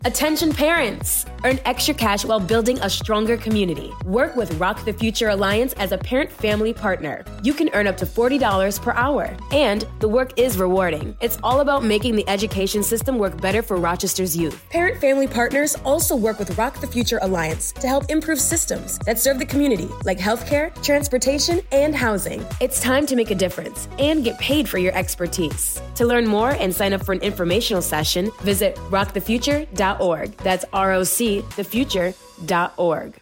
Attention parents! Earn extra cash while building a stronger community. Work with Rock the Future Alliance as a parent-family partner. You can earn up to $40 per hour. And the work is rewarding. It's all about making the education system work better for Rochester's youth. Parent-family partners also work with Rock the Future Alliance to help improve systems that serve the community, like healthcare, transportation, and housing. It's time to make a difference and get paid for your expertise. To learn more and sign up for an informational session, visit rockthefuture.org. That's ROC, thefuture.org.